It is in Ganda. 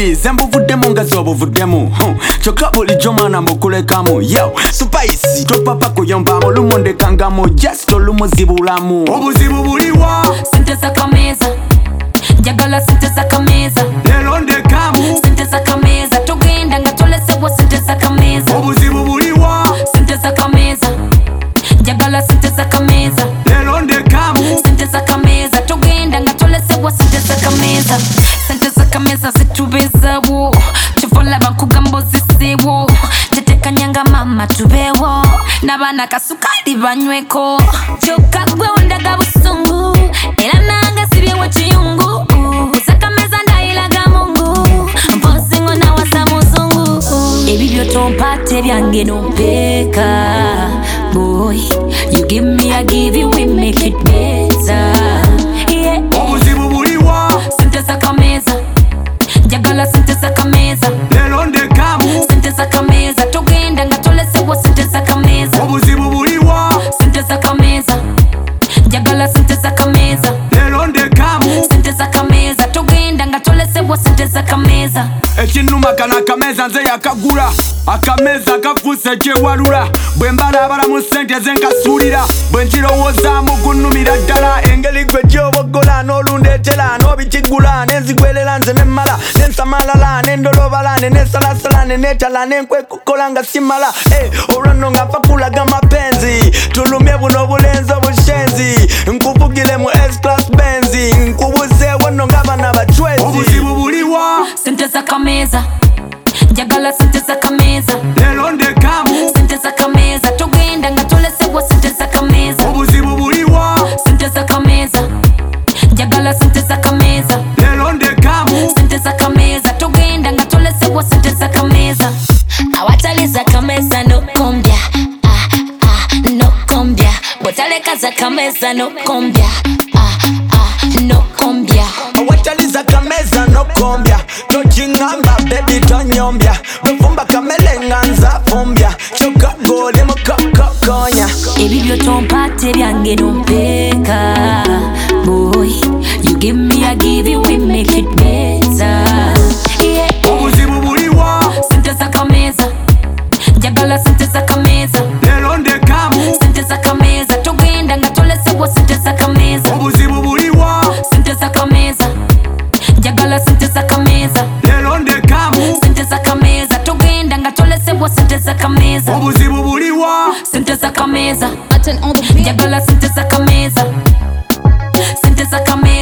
baby zembu vuddemu nga zobuvuddemu kyokka bulijjo mwana mukulekamu yo spice topapa kuyombamu lumondekangamu just olumuzibulamu obuzibu buliwa sente zakameza njagala sente zakameza lero ndekamu sente zakameza tugenda nga tolesebwa sente zakameza obuzibu buliwa sente zakameza njagala sente zakameza lero ndekamu sente zakameza tugenda nga tolesebwa sente zakameza sente zakameza zitubezawo tuvolaba nkugamba oziseewo tetekanyanga mama tubeewo n'abaana kasukali banyweko kyokka gwe wondaga busungu era nange sibyewo kiyungu zakameza ndayilaga mungu mposingo nawasa muzungu ebibyo tompa tebyange nompeeka boy you give me I give you we make it better yeah. obuzibu buliwa sente zakameza njagala sente zakameza lero ndekamu sente zakameza tugenda nga tolesebwa sente zakameza obuzibu buliwa sente zakameza njagala sente zakameza lero ndekamu sente zakameza tugenda nga tolesebwa sente zakameza ekinuma kana akameza nze yakagula akameza kafuuse ekyewalula bwe mbalabala mu sente zenkasuulira bwe nkirowoozamu gunnumira ddala engeri gwe gyobogola n'olundeetera n'obikigula nenzigwerera nze nemmala nensamalala nendolobala nenesalasala nenetala nenkwekukola nga simala olwanno nga nfa kulaga mapenzi tulumye buno obulenzi obushenzi nkuvugire mu S-Class Benzi nkubuzeewo nno ng'abaana bacwezi obuzibu buliwa sente zakameza njagala sente zakameza lero ndekamu sente zakameza tugenda nga tolesebwa sente zakameza obuzibu buliwa sente zakameza njagala sente zakameza lero ndekamu sente zakameza tugenda nga tolesebwa sente zakameza awatali zakameza nokombya nokombya bwetaleka zakameza nokombya nokombya awatali zakameza nokombya tokingamba bebi tonyombya bwefumba kamele nga nzafumbya kyokka goli mukokokonya ebibyo tompa tebyange nompeeka boy you give me I give you we make it better yeah. obuzibu buliwa sente zakameza njagala sente zakameza lero ndekamu sente zakameza tugenda nga tolesebwa sente zakameza obuzibu buliwa sente zakameza njagala sente zakameza lero ndekamu sente zakameza tugenda nga tolesebwa sente zakameza obuzibu buliwa sente zakameza njagala sente zakameza sente zakameza